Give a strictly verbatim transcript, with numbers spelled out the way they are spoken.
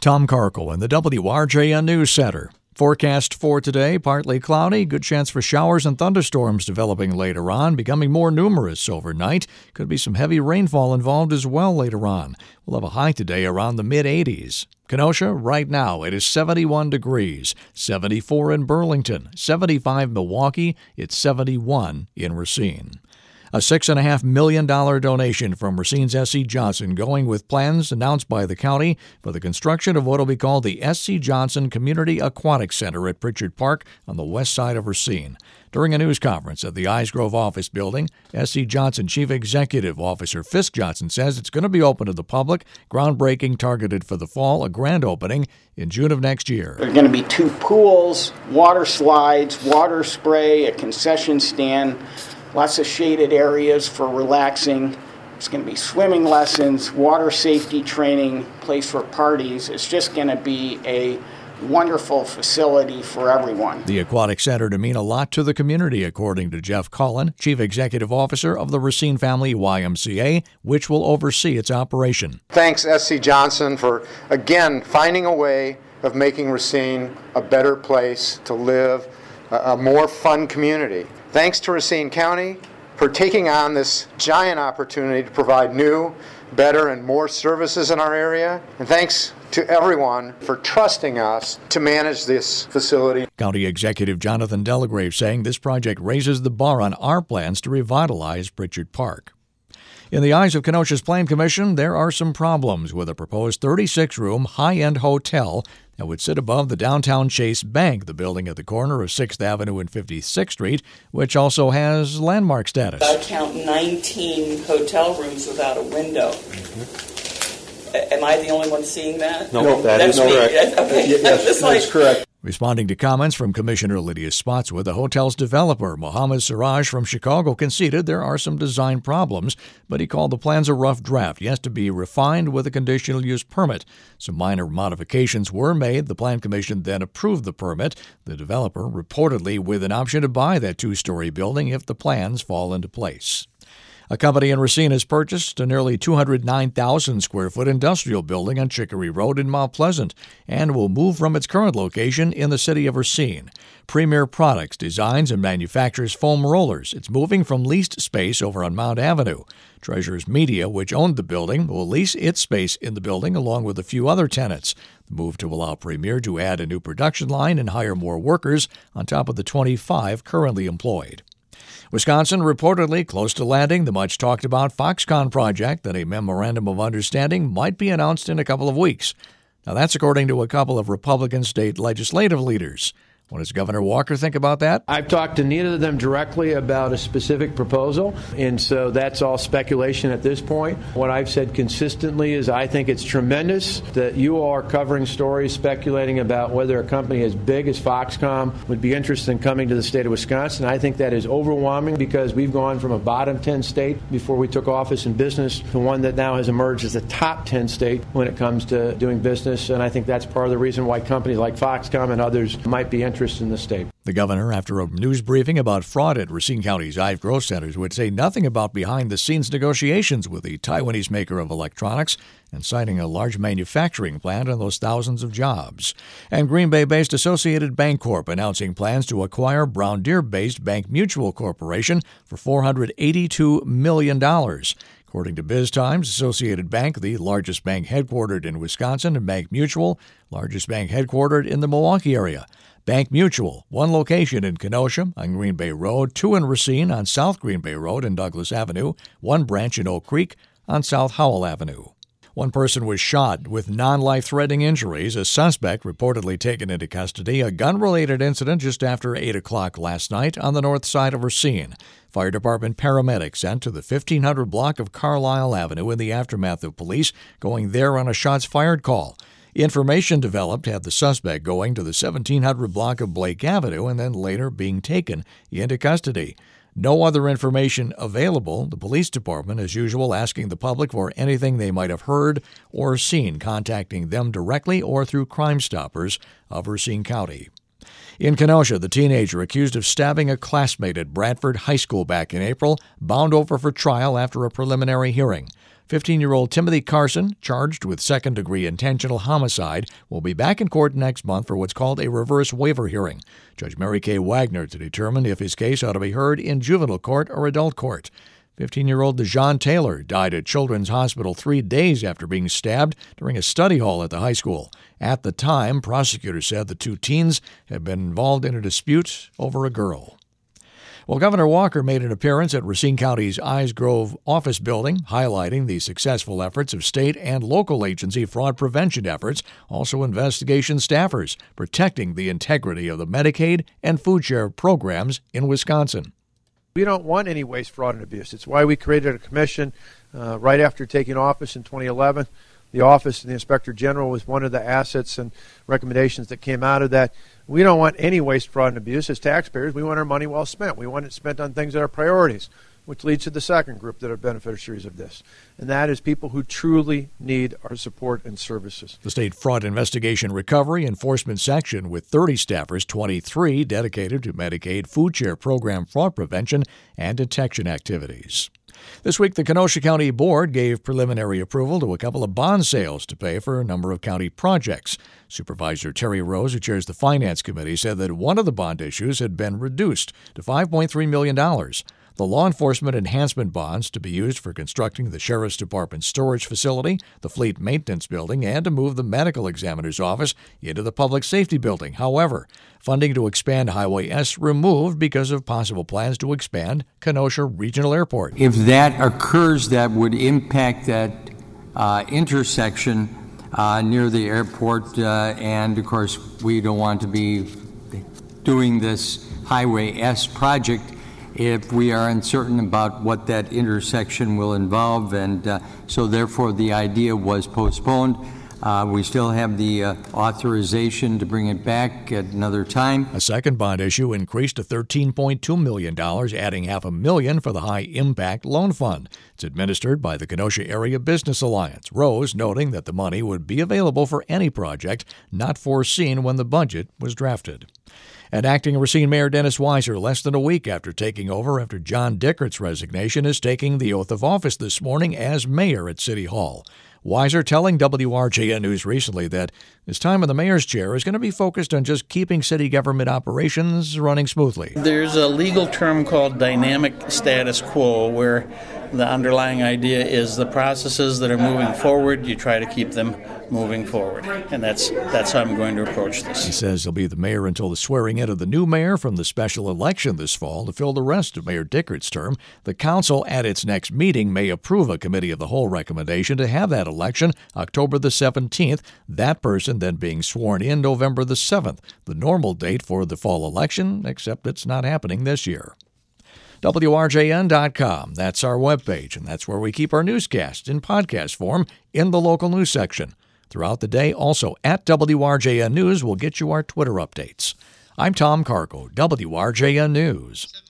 Tom Carkle in the W R J N News Center. Forecast for today, partly cloudy, good chance for showers and thunderstorms developing later on, becoming more numerous overnight. Could be some heavy rainfall involved as well later on. We'll have a high today around the mid eighties. Kenosha, right now, it is seventy-one degrees, seventy-four in Burlington, seventy-five Milwaukee, it's seventy-one in Racine. A six point five million dollars donation from Racine's S C. Johnson going with plans announced by the county for the construction of what will be called the S C. Johnson Community Aquatic Center at Pritchard Park on the west side of Racine. During a news conference at the Eisgrove office building, S C. Johnson Chief Executive Officer Fisk Johnson says it's going to be open to the public, groundbreaking targeted for the fall, a grand opening in June of next year. There are going to be two pools, water slides, water spray, a concession stand, lots of shaded areas for relaxing. There's going to be swimming lessons, water safety training, place for parties. It's just going to be a wonderful facility for everyone. The Aquatic Center to mean a lot to the community, according to Jeff Cullen, Chief Executive Officer of the Racine Family Y M C A, which will oversee its operation. Thanks, S C. Johnson, for, again, finding a way of making Racine a better place to live, a more fun community. Thanks to Racine County for taking on this giant opportunity to provide new, better, and more services in our area. And thanks to everyone for trusting us to manage this facility. County Executive Jonathan Delagrave saying this project raises the bar on our plans to revitalize Pritchard Park. In the eyes of Kenosha's Plan Commission, there are some problems with a proposed thirty-six room high-end hotel that would sit above the downtown Chase Bank, the building at the corner of sixth Avenue and fifty-sixth Street, which also has landmark status. I count nineteen hotel rooms without a window. Mm-hmm. Am I the only one seeing that? No, no that is correct. Okay. Yes, like, that's correct. Responding to comments from Commissioner Lydia Spotswood, the hotel's developer, Mohammed Siraj from Chicago, conceded there are some design problems, but he called the plans a rough draft, yet to be refined with a conditional use permit. Some minor modifications were made. The Plan Commission then approved the permit, the developer reportedly with an option to buy that two-story building if the plans fall into place. A company in Racine has purchased a nearly two hundred nine thousand square foot industrial building on Chicory Road in Mount Pleasant and will move from its current location in the city of Racine. Premier Products designs and manufactures foam rollers. It's moving from leased space over on Mount Avenue. Treasures Media, which owned the building, will lease its space in the building along with a few other tenants. The move to allow Premier to add a new production line and hire more workers on top of the twenty-five currently employed. Wisconsin reportedly close to landing the much-talked-about Foxconn project that a memorandum of understanding might be announced in a couple of weeks. Now, that's according to a couple of Republican state legislative leaders. What does Governor Walker think about that? I've talked to neither of them directly about a specific proposal, and so that's all speculation at this point. What I've said consistently is I think it's tremendous that you are covering stories speculating about whether a company as big as Foxconn would be interested in coming to the state of Wisconsin. I think that is overwhelming because we've gone from a bottom ten state before we took office in business to one that now has emerged as a top ten state when it comes to doing business, and I think that's part of the reason why companies like Foxconn and others might be interested in the state. The governor, after a news briefing about fraud at Racine County's Ive Growth Centers, would say nothing about behind-the-scenes negotiations with the Taiwanese maker of electronics and citing a large manufacturing plant and those thousands of jobs. And Green Bay-based Associated Bancorp announcing plans to acquire Brown Deer-based Bank Mutual Corporation for four hundred eighty-two million dollars. According to Biz Times, Associated Bank, the largest bank headquartered in Wisconsin, and Bank Mutual, largest bank headquartered in the Milwaukee area. Bank Mutual, one location in Kenosha on Green Bay Road, two in Racine on South Green Bay Road and Douglas Avenue, one branch in Oak Creek on South Howell Avenue. One person was shot with non-life-threatening injuries, a suspect reportedly taken into custody, a gun-related incident just after eight o'clock last night on the north side of Racine. Fire department paramedics sent to the fifteen hundred block of Carlisle Avenue in the aftermath of police going there on a shots-fired call. Information developed had the suspect going to the seventeen hundred block of Blake Avenue and then later being taken into custody. No other information available. The police department, as usual, asking the public for anything they might have heard or seen, contacting them directly or through Crime Stoppers of Racine County. In Kenosha, the teenager accused of stabbing a classmate at Bradford High School back in April, bound over for trial after a preliminary hearing. fifteen-year-old Timothy Carson, charged with second-degree intentional homicide, will be back in court next month for what's called a reverse waiver hearing. Judge Mary Kay Wagner to determine if his case ought to be heard in juvenile court or adult court. fifteen-year-old Dejon Taylor died at Children's Hospital three days after being stabbed during a study hall at the high school. At the time, prosecutors said the two teens had been involved in a dispute over a girl. Well, Governor Walker made an appearance at Racine County's Eyes Grove office building, highlighting the successful efforts of state and local agency fraud prevention efforts, also investigation staffers, protecting the integrity of the Medicaid and food share programs in Wisconsin. We don't want any waste, fraud, and abuse. It's why we created a commission uh, right after taking office in twenty eleven. The Office of the Inspector General was one of the assets and recommendations that came out of that. We don't want any waste, fraud, and abuse. As taxpayers, we want our money well spent. We want it spent on things that are priorities, which leads to the second group that are beneficiaries of this, and that is people who truly need our support and services. The State Fraud Investigation Recovery Enforcement Section, with thirty staffers, twenty-three dedicated to Medicaid food share program fraud prevention and detection activities. This week, the Kenosha County Board gave preliminary approval to a couple of bond sales to pay for a number of county projects. Supervisor Terry Rose, who chairs the Finance Committee, said that one of the bond issues had been reduced to five point three million dollars. The law enforcement enhancement bonds to be used for constructing the Sheriff's Department storage facility, the Fleet Maintenance Building, and to move the Medical Examiner's Office into the Public Safety Building. However, funding to expand Highway S removed because of possible plans to expand Kenosha Regional Airport. If that occurs, that would impact that uh, intersection uh, near the airport, uh, and of course, we don't want to be doing this Highway S project if we are uncertain about what that intersection will involve, and uh, so therefore the idea was postponed. Uh, we still have the uh, authorization to bring it back at another time. A second bond issue increased to thirteen point two million dollars, adding half a million for the High Impact Loan Fund. It's administered by the Kenosha Area Business Alliance. Rose noting that the money would be available for any project not foreseen when the budget was drafted. And acting Racine Mayor Dennis Weiser, less than a week after taking over after John Dickert's resignation, is taking the oath of office this morning as mayor at City Hall. Weiser telling W R J N News recently that his time in the mayor's chair is going to be focused on just keeping city government operations running smoothly. There's a legal term called dynamic status quo, where the underlying idea is the processes that are moving forward, you try to keep them moving forward. And that's that's how I'm going to approach this. He says he'll be the mayor until the swearing in of the new mayor from the special election this fall to fill the rest of Mayor Dickert's term. The council at its next meeting may approve a committee of the whole recommendation to have that election October the seventeenth, that person then being sworn in November the seventh, the normal date for the fall election, except it's not happening this year. W R J N dot com. That's our webpage, and that's where we keep our newscasts in podcast form in the local news section. Throughout the day, also at W R J N News, we'll get you our Twitter updates. I'm Tom Carco, W R J N News.